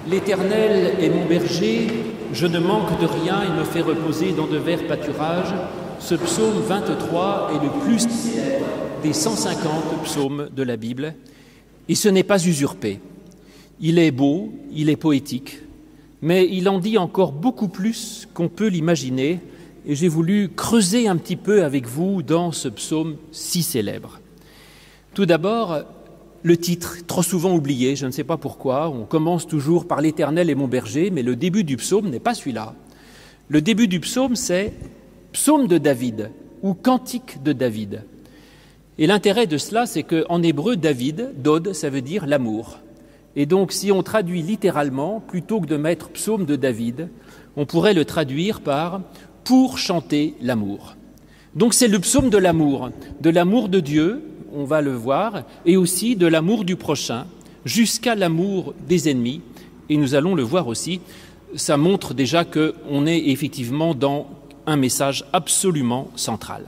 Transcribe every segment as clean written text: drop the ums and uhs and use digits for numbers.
L'Éternel est mon berger, je ne manque de rien, il me fait reposer dans de verts pâturages. Ce psaume 23 est le plus célèbre des 150 psaumes de la Bible. Et ce n'est pas usurpé. Il est beau, il est poétique, mais il en dit encore beaucoup plus qu'on peut l'imaginer. Et j'ai voulu creuser un petit peu avec vous dans ce psaume si célèbre. Tout d'abord, le titre, trop souvent oublié, je ne sais pas pourquoi. On commence toujours par l'Éternel est mon berger, mais le début du psaume n'est pas celui-là. Le début du psaume, c'est psaume de David ou cantique de David. Et l'intérêt de cela, c'est qu'en hébreu, David, Dod, ça veut dire l'amour. Et donc, si on traduit littéralement, plutôt que de mettre psaume de David, on pourrait le traduire par pour chanter l'amour. Donc, c'est le psaume de l'amour de Dieu, on va le voir, et aussi de l'amour du prochain, jusqu'à l'amour des ennemis. Et nous allons le voir aussi, ça montre déjà qu'on est effectivement dans un message absolument central.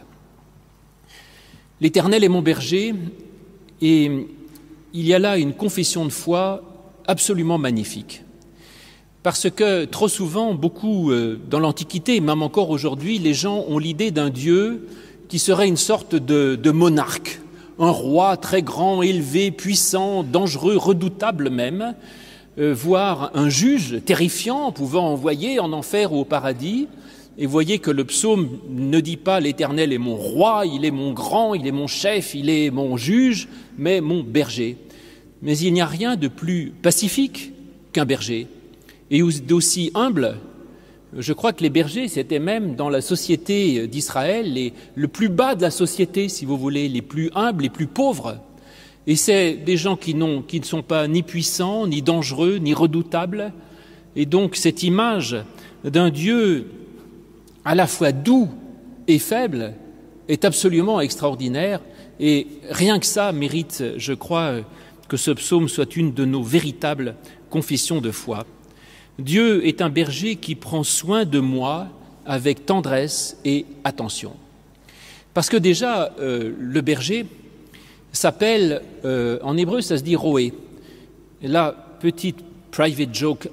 L'Éternel est mon berger, et il y a là une confession de foi absolument magnifique. Parce que trop souvent, beaucoup dans l'Antiquité, même encore aujourd'hui, les gens ont l'idée d'un Dieu qui serait une sorte de monarque, un roi très grand, élevé, puissant, dangereux, redoutable même, voire un juge terrifiant pouvant envoyer en enfer ou au paradis. Et voyez que le psaume ne dit pas « l'Éternel est mon roi, il est mon grand, il est mon chef, il est mon juge », mais mon berger. Mais il n'y a rien de plus pacifique qu'un berger et d'aussi humble. Je crois que les bergers, c'était même dans la société d'Israël le plus bas de la société, si vous voulez, les plus humbles, les plus pauvres. Et c'est des gens qui ne sont pas ni puissants, ni dangereux, ni redoutables. Et donc cette image d'un Dieu à la fois doux et faible est absolument extraordinaire. Et rien que ça mérite, je crois, que ce psaume soit une de nos véritables confessions de foi. Dieu est un berger qui prend soin de moi avec tendresse et attention. Parce que déjà, le berger s'appelle, en hébreu, ça se dit roé. Et là, petite private joke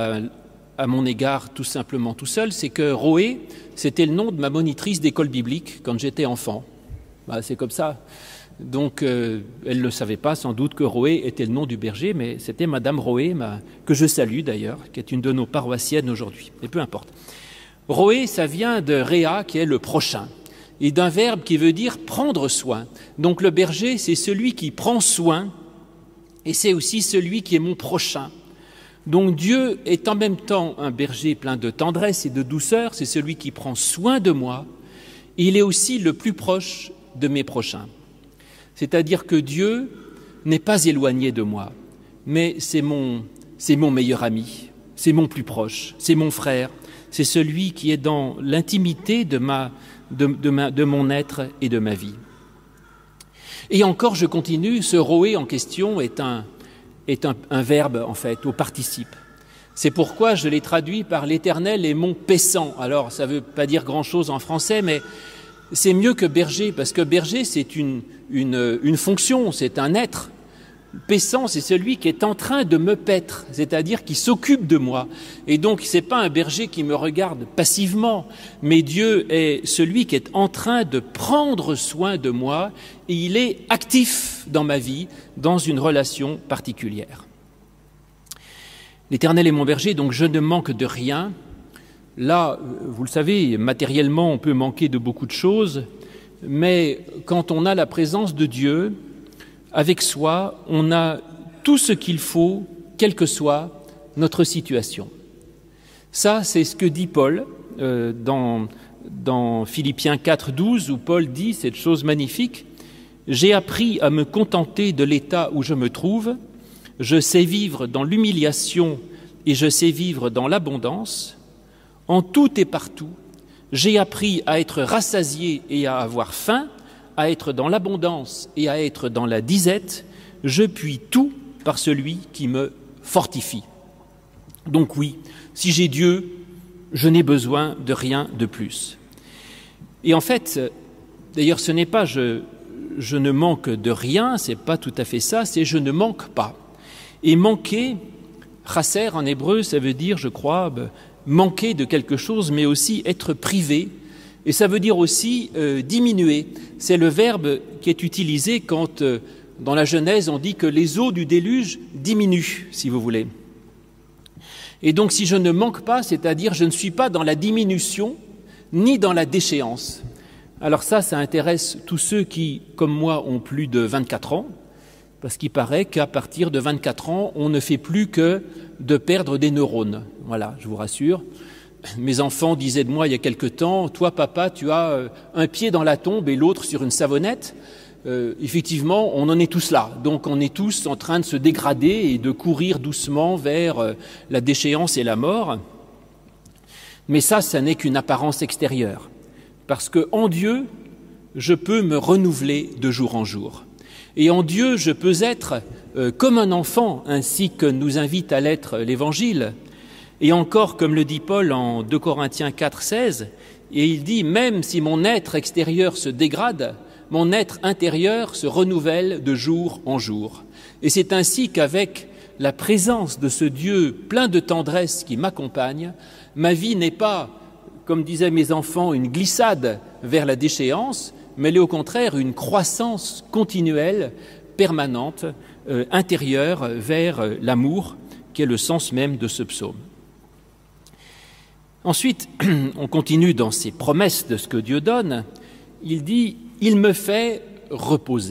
à mon égard, tout simplement, tout seul, c'est que roé, c'était le nom de ma monitrice d'école biblique quand j'étais enfant. C'est comme ça. Donc, elle ne le savait pas sans doute que Roé était le nom du berger, mais c'était Madame Roé, que je salue d'ailleurs, qui est une de nos paroissiennes aujourd'hui. Et peu importe. Roé, ça vient de Réa, qui est le prochain, et d'un verbe qui veut dire prendre soin. Donc le berger, c'est celui qui prend soin, et c'est aussi celui qui est mon prochain. Donc Dieu est en même temps un berger plein de tendresse et de douceur, c'est celui qui prend soin de moi, et il est aussi le plus proche de mes prochains. C'est-à-dire que Dieu n'est pas éloigné de moi, mais c'est mon meilleur ami, c'est mon plus proche, c'est mon frère, c'est celui qui est dans l'intimité de mon être et de ma vie. Et encore, je continue, ce roé en question est un verbe, en fait, au participe. C'est pourquoi je l'ai traduit par l'Éternel est mon paissant. Alors, ça ne veut pas dire grand-chose en français, mais c'est mieux que berger, parce que berger, c'est une fonction, c'est un être. Paissant, c'est celui qui est en train de me paître, c'est-à-dire qui s'occupe de moi. Et donc, ce n'est pas un berger qui me regarde passivement, mais Dieu est celui qui est en train de prendre soin de moi, et il est actif dans ma vie, dans une relation particulière. L'Éternel est mon berger, donc je ne manque de rien. Là, vous le savez, matériellement, on peut manquer de beaucoup de choses, mais quand on a la présence de Dieu avec soi, on a tout ce qu'il faut, quelle que soit notre situation. Ça, c'est ce que dit Paul dans Philippiens 4,12, où Paul dit cette chose magnifique « J'ai appris à me contenter de l'état où je me trouve, je sais vivre dans l'humiliation et je sais vivre dans l'abondance. En tout et partout, j'ai appris à être rassasié et à avoir faim, à être dans l'abondance et à être dans la disette. Je puis tout par celui qui me fortifie. » Donc oui, si j'ai Dieu, je n'ai besoin de rien de plus. Et en fait, d'ailleurs, ce n'est pas je ne manque de rien, c'est pas tout à fait ça, c'est je ne manque pas. Et manquer, Chasser en hébreu, ça veut dire, je crois, manquer de quelque chose, mais aussi être privé. Et ça veut dire aussi diminuer. C'est le verbe qui est utilisé quand, dans la Genèse, on dit que les eaux du déluge diminuent, si vous voulez. Et donc, si je ne manque pas, c'est-à-dire je ne suis pas dans la diminution, ni dans la déchéance. Alors ça intéresse tous ceux qui, comme moi, ont plus de 24 ans, parce qu'il paraît qu'à partir de 24 ans, on ne fait plus que de perdre des neurones. Voilà, je vous rassure. Mes enfants disaient de moi il y a quelque temps, « Toi, papa, tu as un pied dans la tombe et l'autre sur une savonnette. » Effectivement, on en est tous là. Donc, on est tous en train de se dégrader et de courir doucement vers la déchéance et la mort. Mais ça n'est qu'une apparence extérieure. Parce qu'en Dieu, je peux me renouveler de jour en jour. Et en Dieu, je peux être comme un enfant, ainsi que nous invite à l'être l'Évangile. Et encore, comme le dit Paul en 2 Corinthiens 4, 16, et il dit « Même si mon être extérieur se dégrade, mon être intérieur se renouvelle de jour en jour. » Et c'est ainsi qu'avec la présence de ce Dieu plein de tendresse qui m'accompagne, ma vie n'est pas, comme disaient mes enfants, une glissade vers la déchéance, mais elle est au contraire une croissance continuelle, permanente, intérieure vers l'amour, qui est le sens même de ce psaume. Ensuite, on continue dans ces promesses de ce que Dieu donne. Il dit « Il me fait reposer ».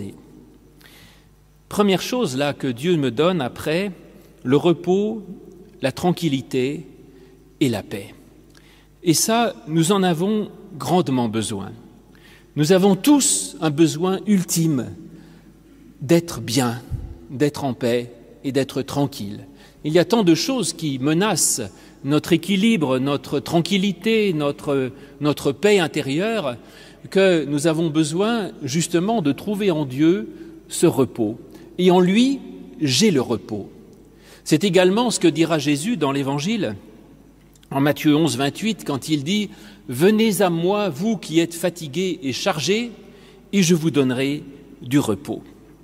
Première chose là que Dieu me donne après, le repos, la tranquillité et la paix. Et ça, nous en avons grandement besoin. Nous avons tous un besoin ultime d'être bien, d'être en paix et d'être tranquille. Il y a tant de choses qui menacent notre équilibre, notre tranquillité, notre paix intérieure, que nous avons besoin justement de trouver en Dieu ce repos. Et en lui, j'ai le repos. C'est également ce que dira Jésus dans l'Évangile, en Matthieu 11, 28, quand il dit « Venez à moi, vous qui êtes fatigués et chargés, et je vous donnerai du repos. »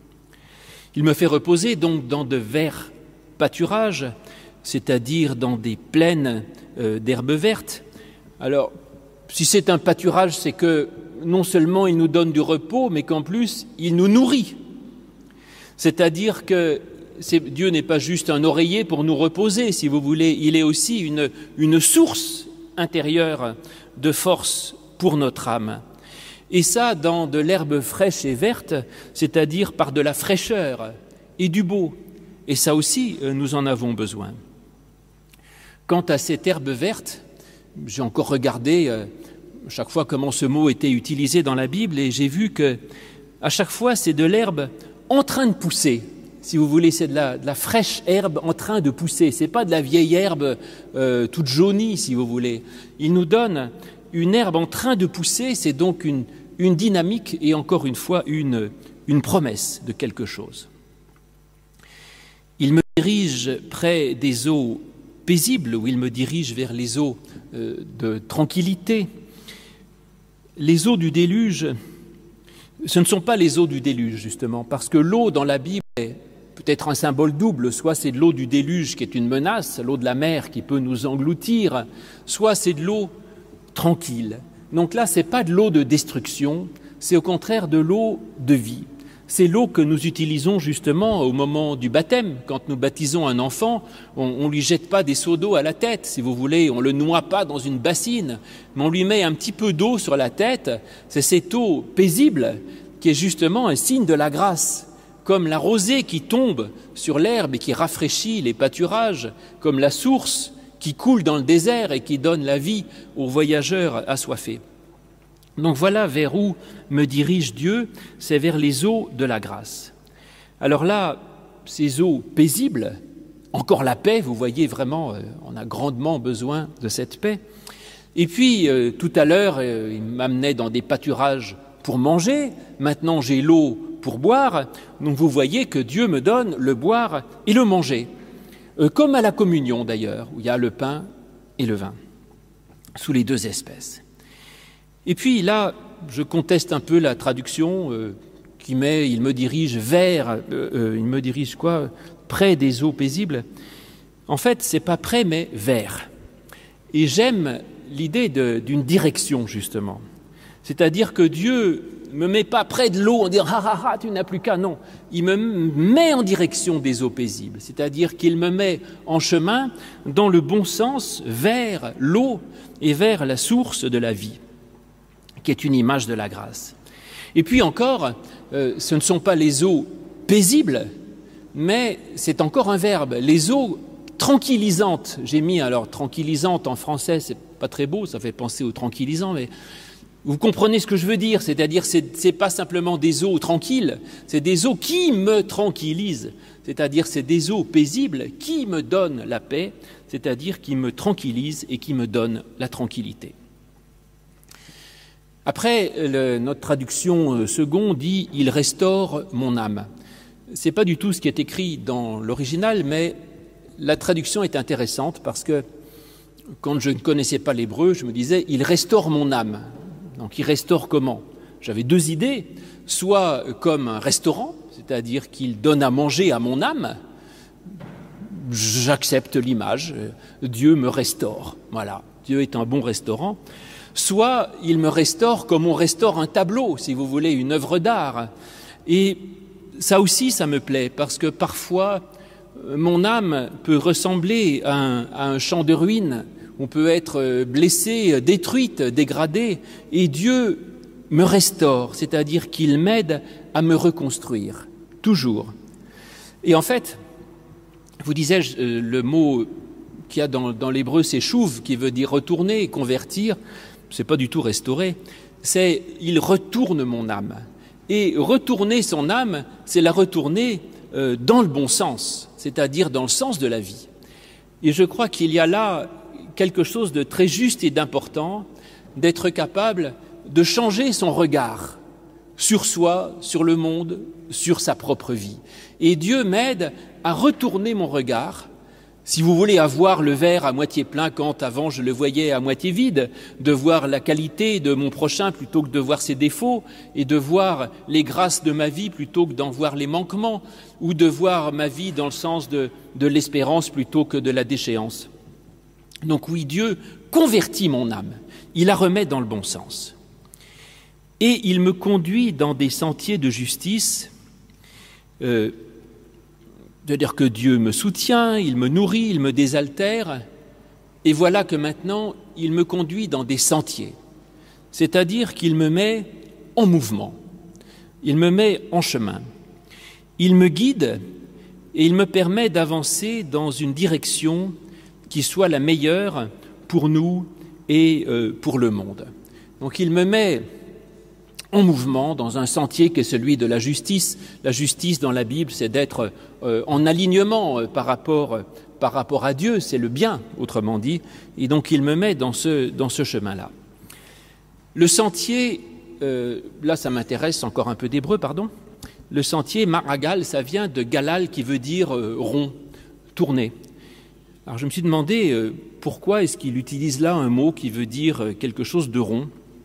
Il me fait reposer donc dans de verts pâturages, c'est-à-dire dans des plaines d'herbes vertes. Alors, si c'est un pâturage, c'est que non seulement il nous donne du repos, mais qu'en plus, il nous nourrit. C'est-à-dire que Dieu n'est pas juste un oreiller pour nous reposer, si vous voulez, il est aussi une source intérieure de force pour notre âme. Et ça, dans de l'herbe fraîche et verte, c'est-à-dire par de la fraîcheur et du beau. Et ça aussi, nous en avons besoin. Quant à cette herbe verte, j'ai encore regardé chaque fois comment ce mot était utilisé dans la Bible et j'ai vu que à chaque fois, c'est de l'herbe en train de pousser. Si vous voulez, c'est de la fraîche herbe en train de pousser. C'est pas de la vieille herbe toute jaunie, si vous voulez. Il nous donne une herbe en train de pousser, c'est donc une dynamique et encore une fois une promesse de quelque chose. Il me dirige près des eaux paisibles, ou il me dirige vers les eaux de tranquillité. Les eaux du déluge, ce ne sont pas les eaux du déluge, justement, parce que l'eau dans la Bible est peut-être un symbole double, soit c'est de l'eau du déluge qui est une menace, l'eau de la mer qui peut nous engloutir, soit c'est de l'eau tranquille. Donc là, ce n'est pas de l'eau de destruction, c'est au contraire de l'eau de vie. C'est l'eau que nous utilisons justement au moment du baptême. Quand nous baptisons un enfant, on ne lui jette pas des seaux d'eau à la tête, si vous voulez, on ne le noie pas dans une bassine, mais on lui met un petit peu d'eau sur la tête. C'est cette eau paisible qui est justement un signe de la grâce, comme la rosée qui tombe sur l'herbe et qui rafraîchit les pâturages, comme la source qui coule dans le désert et qui donne la vie aux voyageurs assoiffés. Donc voilà vers où me dirige Dieu, c'est vers les eaux de la grâce. Alors là, ces eaux paisibles, encore la paix, vous voyez vraiment, on a grandement besoin de cette paix. Et puis, tout à l'heure, il m'amenait dans des pâturages pour manger, maintenant j'ai l'eau pour boire, donc vous voyez que Dieu me donne le boire et le manger, comme à la communion d'ailleurs, où il y a le pain et le vin, sous les deux espèces. Et puis là, je conteste un peu la traduction qui met « il me dirige vers », il me dirige quoi ? Près des eaux paisibles. En fait, c'est pas près, mais vers. Et j'aime l'idée d'une direction, justement. C'est-à-dire que Dieu me met pas près de l'eau en disant « Ah, tu n'as plus qu'à ». Non, il me met en direction des eaux paisibles. C'est-à-dire qu'il me met en chemin dans le bon sens vers l'eau et vers la source de la vie, qui est une image de la grâce. Et puis encore, ce ne sont pas les eaux paisibles, mais c'est encore un verbe. Les eaux tranquillisantes, j'ai mis alors tranquillisante en français, c'est pas très beau, ça fait penser aux tranquillisants, mais vous comprenez ce que je veux dire, c'est-à-dire c'est pas simplement des eaux tranquilles, c'est des eaux qui me tranquillisent, c'est-à-dire c'est des eaux paisibles qui me donnent la paix, c'est-à-dire qui me tranquillisent et qui me donnent la tranquillité. Après, notre traduction seconde dit « Il restaure mon âme ». Ce n'est pas du tout ce qui est écrit dans l'original, mais la traduction est intéressante parce que quand je ne connaissais pas l'hébreu, je me disais « Il restaure mon âme ». Donc il restaure comment ? J'avais deux idées, soit comme un restaurant, c'est-à-dire qu'il donne à manger à mon âme. J'accepte l'image, Dieu me restaure, voilà, Dieu est un bon restaurant. Soit il me restaure comme on restaure un tableau, si vous voulez, une œuvre d'art. Et ça aussi, ça me plaît, parce que parfois, mon âme peut ressembler à un champ de ruines. On peut être blessé, détruite, dégradé, et Dieu me restaure, c'est-à-dire qu'il m'aide à me reconstruire, toujours. Et en fait, vous disais-je, le mot qu'il y a dans l'hébreu, c'est chouv, qui veut dire retourner, convertir. C'est pas du tout restaurer, c'est il retourne mon âme. Et retourner son âme, c'est la retourner dans le bon sens, c'est-à-dire dans le sens de la vie. Et je crois qu'il y a là quelque chose de très juste et d'important, d'être capable de changer son regard sur soi, sur le monde, sur sa propre vie. Et Dieu m'aide à retourner mon regard, si vous voulez, à voir le verre à moitié plein quand avant je le voyais à moitié vide, de voir la qualité de mon prochain plutôt que de voir ses défauts, et de voir les grâces de ma vie plutôt que d'en voir les manquements, ou de voir ma vie dans le sens de l'espérance plutôt que de la déchéance. Donc oui, Dieu convertit mon âme, il la remet dans le bon sens. Et il me conduit dans des sentiers de justice, c'est-à-dire que Dieu me soutient, il me nourrit, il me désaltère, et voilà que maintenant, il me conduit dans des sentiers, c'est-à-dire qu'il me met en mouvement, il me met en chemin, il me guide et il me permet d'avancer dans une direction qui soit la meilleure pour nous et pour le monde. Donc il me met en mouvement dans un sentier qui est celui de la justice. La justice dans la Bible, c'est d'être en alignement par rapport à Dieu, c'est le bien, autrement dit. Et donc il me met dans ce chemin-là. Le sentier, là ça m'intéresse, encore un peu d'hébreu, pardon. Le sentier Maragal, ça vient de Galal qui veut dire rond, tourner. Alors je me suis demandé pourquoi est-ce qu'il utilise là un mot qui veut dire quelque chose de rond.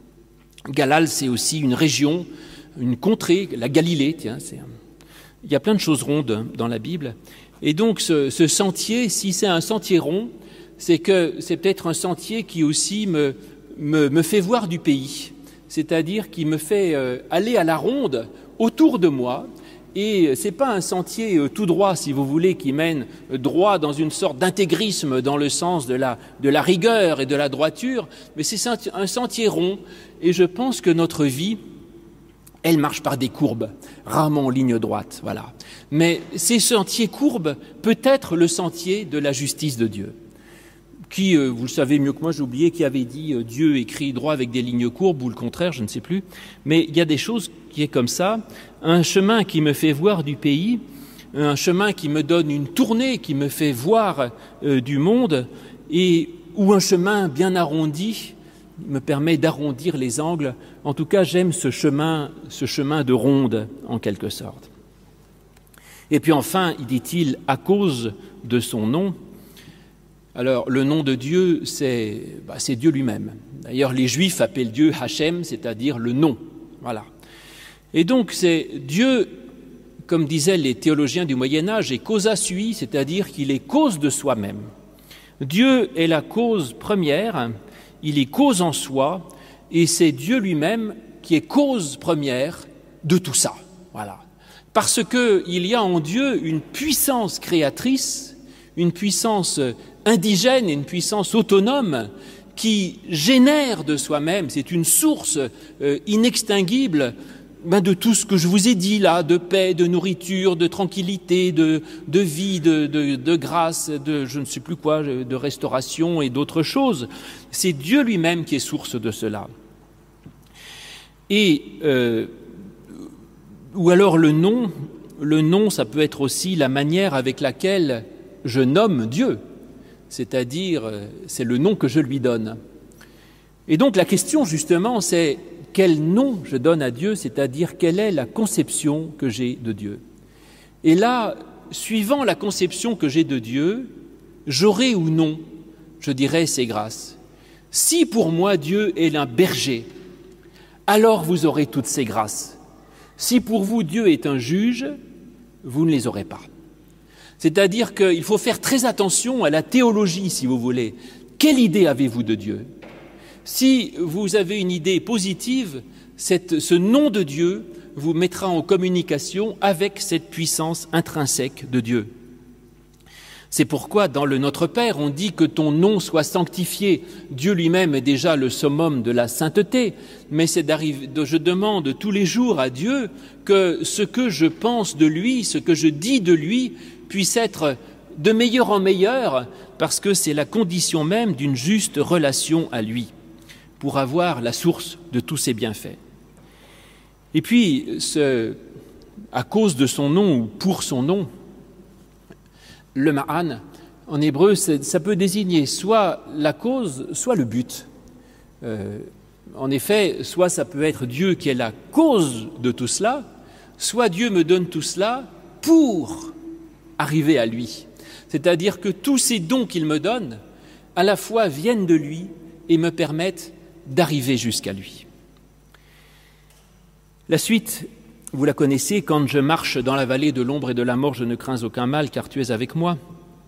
Galal, c'est aussi une région, une contrée, la Galilée, tiens, il y a plein de choses rondes dans la Bible. Et donc ce sentier, si c'est un sentier rond, c'est que c'est peut-être un sentier qui aussi me fait voir du pays, c'est-à-dire qui me fait aller à la ronde autour de moi. Et ce n'est pas un sentier tout droit, si vous voulez, qui mène droit dans une sorte d'intégrisme dans le sens de la rigueur et de la droiture, mais c'est un sentier rond. Et je pense que notre vie, elle marche par des courbes, rarement en ligne droite, voilà. Mais ces sentiers courbes, peut-être le sentier de la justice de Dieu. Qui, vous le savez mieux que moi, j'ai oublié qui avait dit Dieu écrit droit avec des lignes courbes, ou le contraire, je ne sais plus. Mais il y a des choses qui est comme ça, un chemin qui me fait voir du pays, un chemin qui me donne une tournée, qui me fait voir du monde, ou un chemin bien arrondi, me permet d'arrondir les angles. En tout cas, j'aime ce chemin de ronde, en quelque sorte. Et puis enfin, dit-il, à cause de son nom. Alors, le nom de Dieu, c'est Dieu lui-même. D'ailleurs, les Juifs appellent Dieu Hachem, c'est-à-dire le nom. Voilà. Et donc, c'est Dieu comme disaient les théologiens du Moyen-Âge, est causa sui, c'est-à-dire qu'il est cause de soi-même. Dieu est la cause première, il est cause en soi, et c'est Dieu lui-même qui est cause première de tout ça. Voilà. Parce qu'il y a en Dieu une puissance créatrice, une puissance indigène et une puissance autonome qui génère de soi-même, c'est une source inextinguible de tout ce que je vous ai dit là, de paix, de nourriture, de tranquillité, de vie, de grâce, de je ne sais plus quoi, de restauration et d'autres choses. C'est Dieu lui-même qui est source de cela. Et ou alors le nom, ça peut être aussi la manière avec laquelle je nomme Dieu, c'est-à-dire c'est le nom que je lui donne. Et donc la question justement c'est quel nom je donne à Dieu, c'est-à-dire quelle est la conception que j'ai de Dieu. Et là, suivant la conception que j'ai de Dieu, j'aurai ou non, je dirais, ses grâces. Si pour moi Dieu est un berger, alors vous aurez toutes ses grâces. Si pour vous Dieu est un juge, vous ne les aurez pas. C'est-à-dire qu'il faut faire très attention à la théologie, si vous voulez. Quelle idée avez-vous de Dieu ? Si vous avez une idée positive, ce nom de Dieu vous mettra en communication avec cette puissance intrinsèque de Dieu. C'est pourquoi dans le Notre Père, on dit que ton nom soit sanctifié. Dieu lui-même est déjà le summum de la sainteté, mais je demande tous les jours à Dieu que ce que je pense de lui, ce que je dis de lui, puisse être de meilleur en meilleur, parce que c'est la condition même d'une juste relation à lui, pour avoir la source de tous ses bienfaits. Et puis, à cause de son nom ou pour son nom, le ma'an, en hébreu, ça peut désigner soit la cause, soit le but. En effet, soit ça peut être Dieu qui est la cause de tout cela, soit Dieu me donne tout cela pour arriver à lui. C'est-à-dire que tous ces dons qu'il me donne, à la fois viennent de lui et me permettent d'arriver jusqu'à lui. La suite, vous la connaissez, quand je marche dans la vallée de l'ombre et de la mort, je ne crains aucun mal, car tu es avec moi.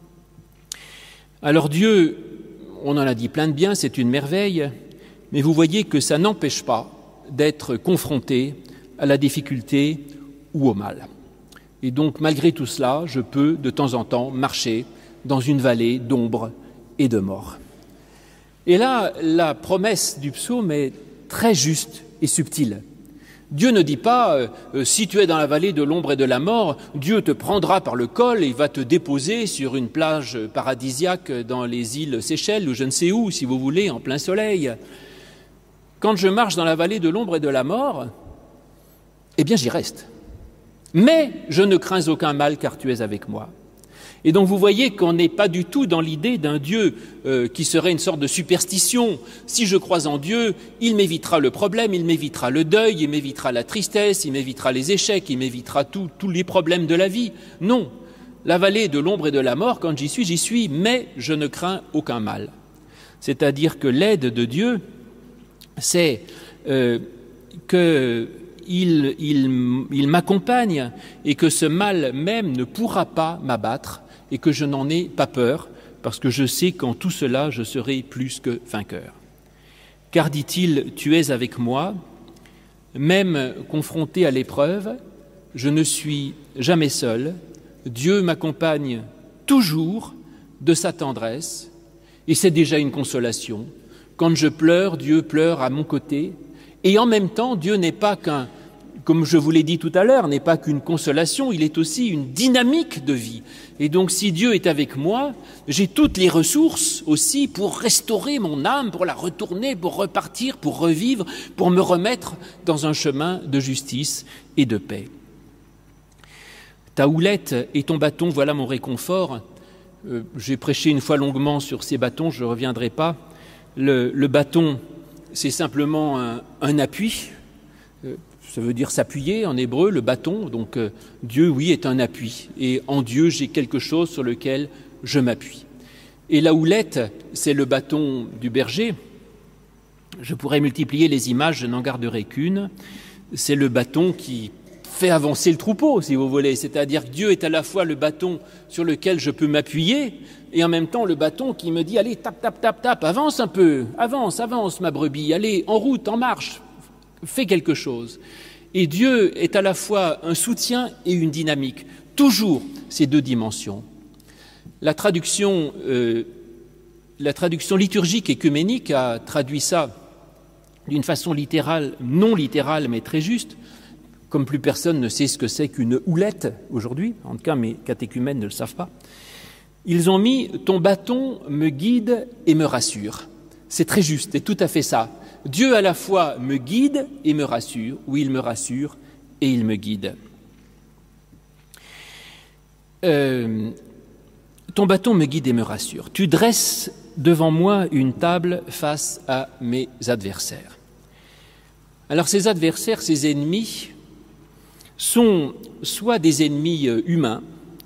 Alors Dieu, on en a dit plein de bien, c'est une merveille, mais vous voyez que ça n'empêche pas d'être confronté à la difficulté ou au mal. Et donc, malgré tout cela, je peux de temps en temps marcher dans une vallée d'ombre et de mort. Et là, la promesse du psaume est très juste et subtile. Dieu ne dit pas si tu es dans la vallée de l'ombre et de la mort, Dieu te prendra par le col et il va te déposer sur une plage paradisiaque dans les îles Seychelles ou je ne sais où, si vous voulez, en plein soleil. Quand je marche dans la vallée de l'ombre et de la mort, eh bien j'y reste. Mais je ne crains aucun mal car tu es avec moi. Et donc vous voyez qu'on n'est pas du tout dans l'idée d'un Dieu qui serait une sorte de superstition. Si je crois en Dieu, il m'évitera le problème, il m'évitera le deuil, il m'évitera la tristesse, il m'évitera les échecs, il m'évitera tous les problèmes de la vie. Non, la vallée de l'ombre et de la mort, quand j'y suis, mais je ne crains aucun mal. C'est-à-dire que l'aide de Dieu, c'est qu'il m'accompagne et que ce mal même ne pourra pas m'abattre et que je n'en ai pas peur parce que je sais qu'en tout cela je serai plus que vainqueur. Car, dit-il, tu es avec moi, même confronté à l'épreuve, je ne suis jamais seul, Dieu m'accompagne toujours de sa tendresse et c'est déjà une consolation. Quand je pleure, Dieu pleure à mon côté et en même temps Dieu n'est pas comme je vous l'ai dit tout à l'heure, n'est pas qu'une consolation, il est aussi une dynamique de vie. Et donc si Dieu est avec moi, j'ai toutes les ressources aussi pour restaurer mon âme, pour la retourner, pour repartir, pour revivre, pour me remettre dans un chemin de justice et de paix. Ta houlette et ton bâton, voilà mon réconfort. J'ai prêché une fois longuement sur ces bâtons, je ne reviendrai pas. Le bâton, c'est simplement un appui. Ça veut dire s'appuyer en hébreu, le bâton. Donc Dieu, oui, est un appui. Et en Dieu, j'ai quelque chose sur lequel je m'appuie. Et la houlette, c'est le bâton du berger. Je pourrais multiplier les images, je n'en garderai qu'une. C'est le bâton qui fait avancer le troupeau, si vous voulez. C'est-à-dire que Dieu est à la fois le bâton sur lequel je peux m'appuyer et en même temps le bâton qui me dit « Allez, tape, tape, tape, tape, avance un peu, avance, avance ma brebis, allez, en route, en marche, fais quelque chose ». Et Dieu est à la fois un soutien et une dynamique, toujours ces deux dimensions. La traduction liturgique écuménique a traduit ça d'une façon littérale, non littérale, mais très juste, comme plus personne ne sait ce que c'est qu'une houlette aujourd'hui, en tout cas mes catéchumènes ne le savent pas. Ils ont mis « Ton bâton me guide et me rassure ». C'est très juste, c'est tout à fait ça. Dieu à la fois me guide et me rassure, ou il me rassure et il me guide. Ton bâton me guide et me rassure. Tu dresses devant moi une table face à mes adversaires. Alors ces adversaires, ces ennemis, sont soit des ennemis humains.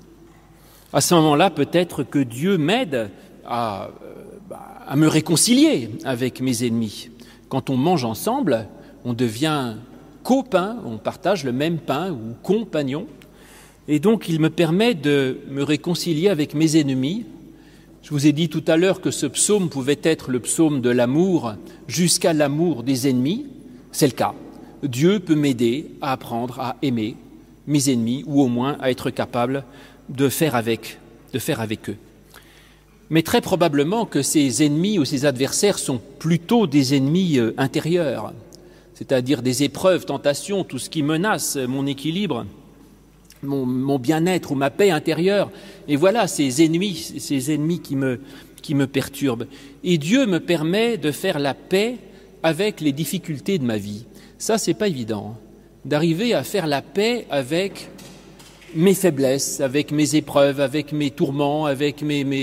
À ce moment-là, peut-être que Dieu m'aide à me réconcilier avec mes ennemis. Quand on mange ensemble, on devient copains, on partage le même pain ou compagnon. Et donc, il me permet de me réconcilier avec mes ennemis. Je vous ai dit tout à l'heure que ce psaume pouvait être le psaume de l'amour jusqu'à l'amour des ennemis. C'est le cas. Dieu peut m'aider à apprendre à aimer mes ennemis ou au moins à être capable de faire avec eux. Mais très probablement que ces ennemis ou ces adversaires sont plutôt des ennemis intérieurs, c'est-à-dire des épreuves, tentations, tout ce qui menace mon équilibre, mon bien-être ou ma paix intérieure. Et voilà ces ennemis qui me perturbent. Et Dieu me permet de faire la paix avec les difficultés de ma vie. Ça, c'est pas évident, d'arriver à faire la paix avec mes faiblesses, avec mes épreuves, avec mes tourments, avec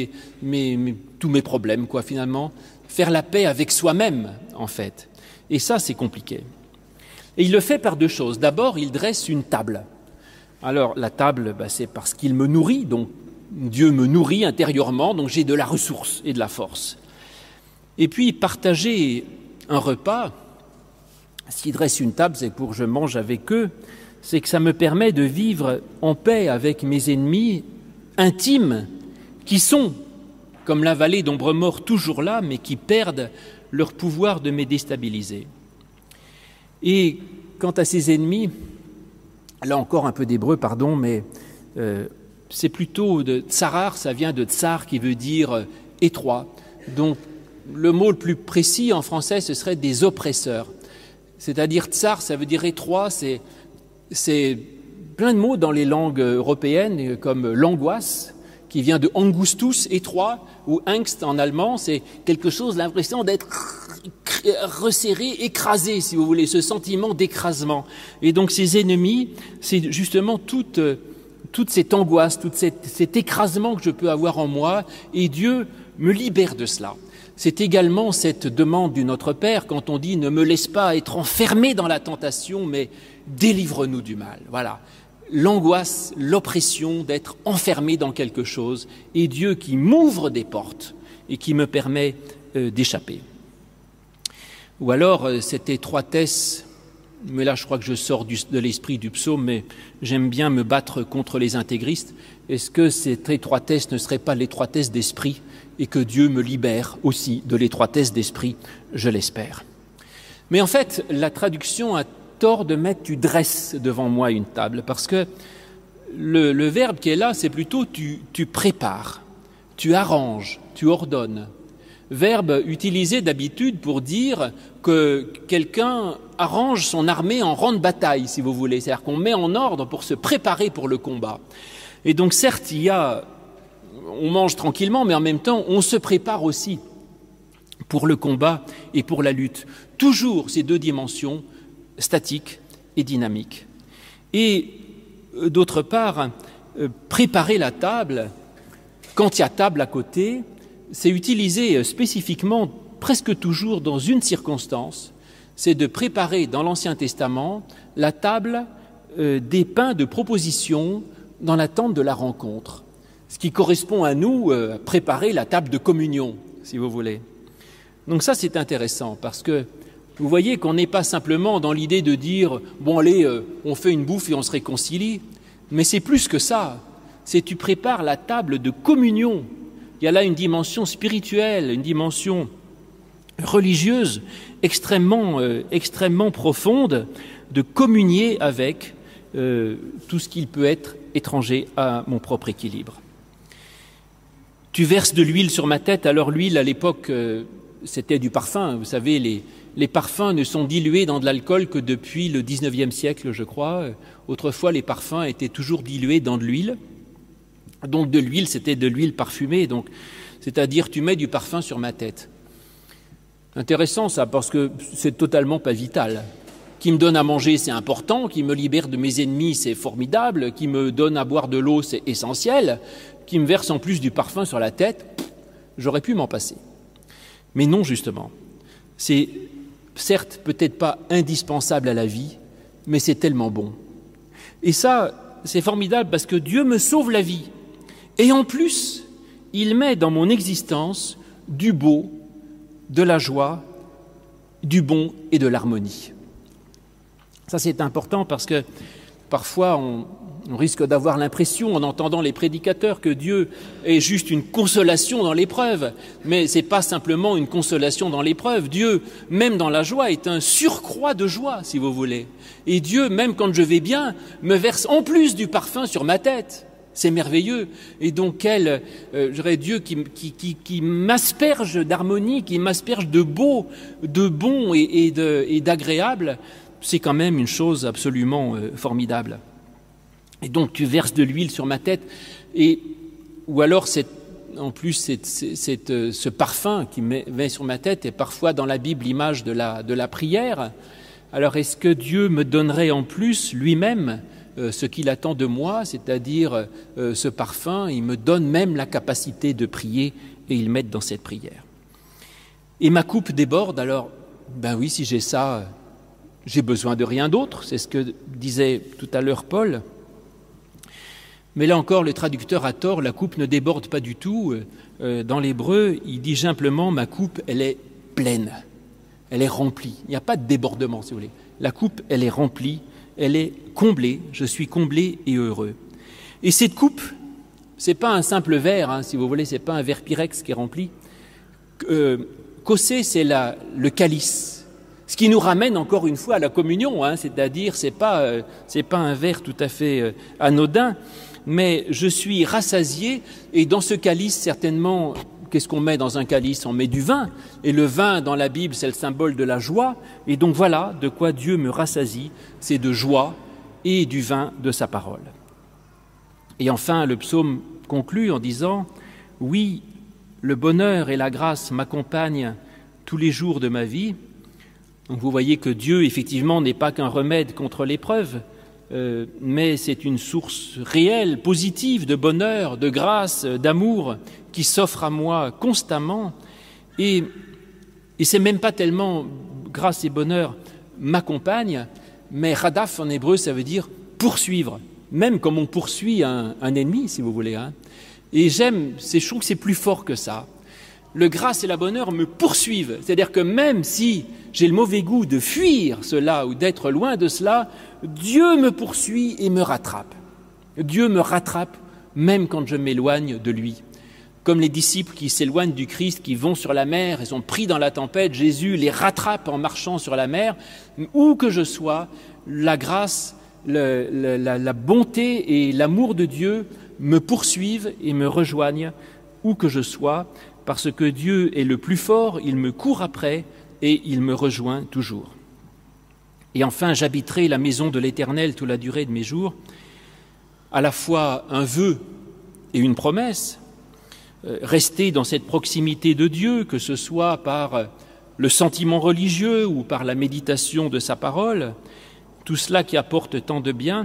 tous mes problèmes, quoi, finalement. Faire la paix avec soi-même, en fait. Et ça, c'est compliqué. Et il le fait par deux choses. D'abord, il dresse une table. Alors, la table, c'est parce qu'il me nourrit, donc Dieu me nourrit intérieurement, donc j'ai de la ressource et de la force. Et puis, partager un repas, s'il dresse une table, c'est pour que je mange avec eux, c'est que ça me permet de vivre en paix avec mes ennemis intimes qui sont, comme la vallée d'ombre mort, toujours là, mais qui perdent leur pouvoir de me déstabiliser. Et quant à ces ennemis, là encore un peu d'hébreu, pardon, mais c'est plutôt de tsarar, ça vient de tsar qui veut dire étroit. Donc le mot le plus précis en français, ce serait des oppresseurs. C'est-à-dire tsar, ça veut dire étroit, c'est plein de mots dans les langues européennes, comme l'angoisse, qui vient de angustus, étroit, ou angst en allemand, c'est quelque chose, l'impression d'être resserré, écrasé, si vous voulez, ce sentiment d'écrasement. Et donc ces ennemis, c'est justement toute cette angoisse, cet écrasement que je peux avoir en moi, et Dieu me libère de cela. C'est également cette demande du Notre Père quand on dit « Ne me laisse pas être enfermé dans la tentation, mais délivre-nous du mal ». Voilà, l'angoisse, l'oppression d'être enfermé dans quelque chose, et Dieu qui m'ouvre des portes et qui me permet d'échapper. Ou alors cette étroitesse, mais là je crois que je sors de l'esprit du psaume, mais j'aime bien me battre contre les intégristes. Est-ce que cette étroitesse ne serait pas l'étroitesse d'esprit et que Dieu me libère aussi de l'étroitesse d'esprit, je l'espère. Mais en fait, la traduction a tort de mettre « tu dresses devant moi une table » parce que le verbe qui est là, c'est plutôt tu prépares, tu arranges, tu ordonnes. Verbe utilisé d'habitude pour dire que quelqu'un arrange son armée en rang de bataille, si vous voulez. C'est-à-dire qu'on met en ordre pour se préparer pour le combat. Et donc certes, on mange tranquillement, mais en même temps, on se prépare aussi pour le combat et pour la lutte. Toujours ces deux dimensions, statiques et dynamiques. Et d'autre part, préparer la table, quand il y a table à côté, c'est utilisé spécifiquement, presque toujours dans une circonstance, c'est de préparer dans l'Ancien Testament la table des pains de proposition dans la tente de la rencontre. Ce qui correspond à nous, préparer la table de communion, si vous voulez. Donc ça, c'est intéressant, parce que Vous voyez qu'on n'est pas simplement dans l'idée de dire « bon allez, on fait une bouffe et on se réconcilie », mais c'est plus que ça. C'est tu prépares la table de communion. Il y a là une dimension spirituelle, une dimension religieuse extrêmement profonde de communier avec tout ce qu'il peut être étranger à mon propre équilibre. Tu verses de l'huile sur ma tête. Alors l'huile, à l'époque, c'était du parfum. Vous savez, les parfums ne sont dilués dans de l'alcool que depuis le 19e siècle, je crois. Autrefois, les parfums étaient toujours dilués dans de l'huile. Donc de l'huile, c'était de l'huile parfumée. Donc, c'est-à-dire, tu mets du parfum sur ma tête. Intéressant ça, parce que c'est totalement pas vital. Qui me donne à manger, c'est important. Qui me libère de mes ennemis, c'est formidable. Qui me donne à boire de l'eau, c'est essentiel. Qui me verse en plus du parfum sur la tête, j'aurais pu m'en passer. Mais non, justement. C'est certes peut-être pas indispensable à la vie, mais c'est tellement bon. Et ça, c'est formidable parce que Dieu me sauve la vie. Et en plus, il met dans mon existence du beau, de la joie, du bon et de l'harmonie. Ça, c'est important parce que parfois, on risque d'avoir l'impression, en entendant les prédicateurs, que Dieu est juste une consolation dans l'épreuve. Mais ce n'est pas simplement une consolation dans l'épreuve. Dieu, même dans la joie, est un surcroît de joie, si vous voulez. Et Dieu, même quand je vais bien, me verse en plus du parfum sur ma tête. C'est merveilleux. Et donc, Dieu qui m'asperge d'harmonie, qui m'asperge de beau, de bon et d'agréable, c'est quand même une chose absolument formidable. Et donc, tu verses de l'huile sur ma tête, ou alors, en plus, ce parfum qui met sur ma tête est parfois dans la Bible l'image de la prière. Alors, est-ce que Dieu me donnerait en plus lui-même ce qu'il attend de moi, c'est-à-dire ce parfum, il me donne même la capacité de prier et il m'aide dans cette prière. Et ma coupe déborde, alors, ben oui, si j'ai ça, j'ai besoin de rien d'autre, c'est ce que disait tout à l'heure Paul. Mais là encore, le traducteur a tort, la coupe ne déborde pas du tout. Dans l'hébreu, il dit simplement, ma coupe, elle est pleine, elle est remplie. Il n'y a pas de débordement, si vous voulez. La coupe, elle est remplie, elle est comblée, je suis comblé et heureux. Et cette coupe, ce n'est pas un simple verre, si vous voulez, ce n'est pas un verre Pyrex qui est rempli. Kosé, c'est le calice. Ce qui nous ramène encore une fois à la communion, c'est-à-dire c'est pas un verre tout à fait anodin, mais je suis rassasié et dans ce calice certainement, qu'est-ce qu'on met dans un calice? On met du vin et le vin dans la Bible c'est le symbole de la joie et donc voilà de quoi Dieu me rassasie, c'est de joie et du vin de sa parole. Et enfin le psaume conclut en disant « Oui, le bonheur et la grâce m'accompagnent tous les jours de ma vie ». Donc vous voyez que Dieu, effectivement, n'est pas qu'un remède contre l'épreuve, mais c'est une source réelle, positive de bonheur, de grâce, d'amour qui s'offre à moi constamment. Et c'est même pas tellement grâce et bonheur m'accompagnent, mais radaf en hébreu, ça veut dire poursuivre, même comme on poursuit un ennemi, si vous voulez. Et je trouve que c'est plus fort que ça. Le grâce et la bonheur me poursuivent. C'est-à-dire que même si j'ai le mauvais goût de fuir cela ou d'être loin de cela, Dieu me poursuit et me rattrape. Dieu me rattrape même quand je m'éloigne de lui. Comme les disciples qui s'éloignent du Christ, qui vont sur la mer et sont pris dans la tempête, Jésus les rattrape en marchant sur la mer. Où que je sois, la grâce, la bonté et l'amour de Dieu me poursuivent et me rejoignent où que je sois. Parce que Dieu est le plus fort, il me court après et il me rejoint toujours. Et enfin, j'habiterai la maison de l'Éternel toute la durée de mes jours, à la fois un vœu et une promesse, rester dans cette proximité de Dieu, que ce soit par le sentiment religieux ou par la méditation de sa parole, tout cela qui apporte tant de bien.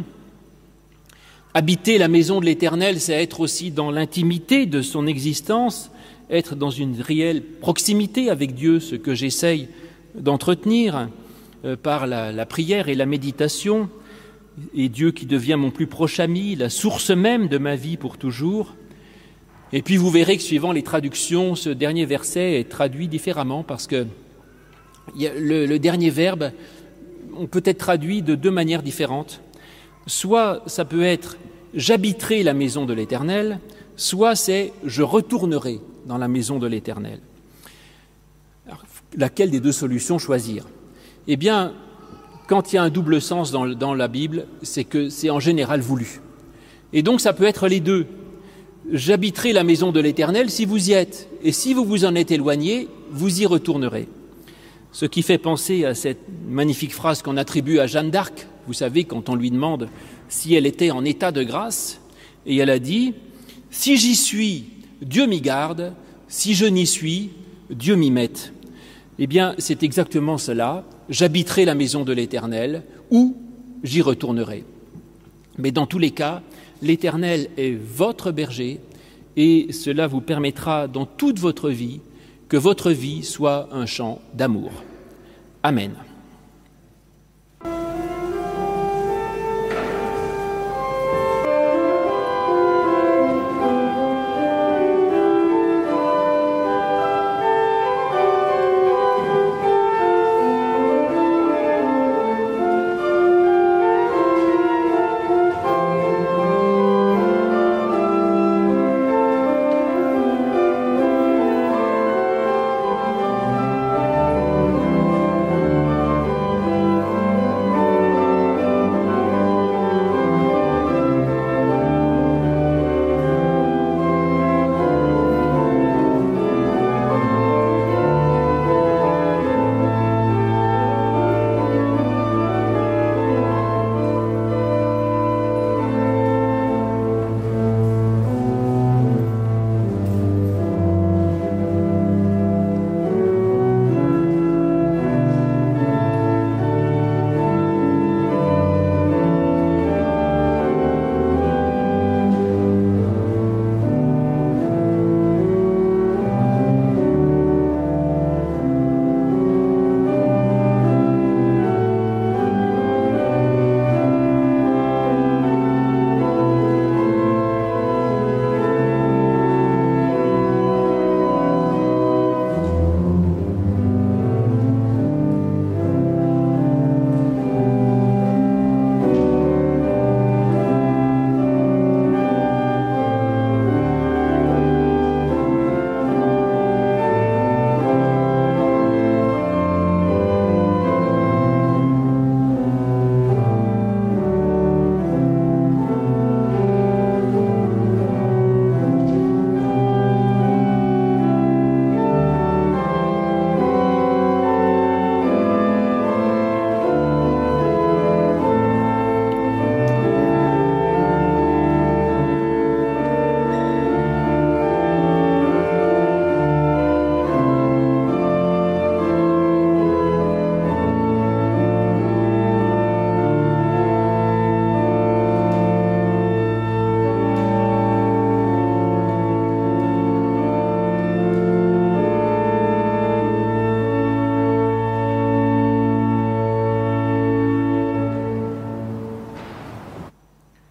Habiter la maison de l'Éternel, c'est être aussi dans l'intimité de son existence, être dans une réelle proximité avec Dieu, ce que j'essaye d'entretenir par la prière et la méditation, et Dieu qui devient mon plus proche ami, la source même de ma vie pour toujours. Et puis vous verrez que suivant les traductions, ce dernier verset est traduit différemment parce que Le dernier verbe, on peut être traduit de deux manières différentes. Soit ça peut être « j'habiterai la maison de l'Éternel », soit c'est « je retournerai dans la maison de l'Éternel ». Laquelle des deux solutions choisir? Eh bien, quand il y a un double sens dans la Bible, c'est que c'est en général voulu. Et donc ça peut être les deux. J'habiterai la maison de l'Éternel si vous y êtes, et si vous vous en êtes éloigné, vous y retournerez. Ce qui fait penser à cette magnifique phrase qu'on attribue à Jeanne d'Arc, vous savez, quand on lui demande si elle était en état de grâce, et elle a dit « Si j'y suis, Dieu m'y garde, si je n'y suis, Dieu m'y mette ». Eh bien, c'est exactement cela. J'habiterai la maison de l'Éternel ou j'y retournerai. Mais dans tous les cas, l'Éternel est votre berger et cela vous permettra dans toute votre vie que votre vie soit un chant d'amour. Amen.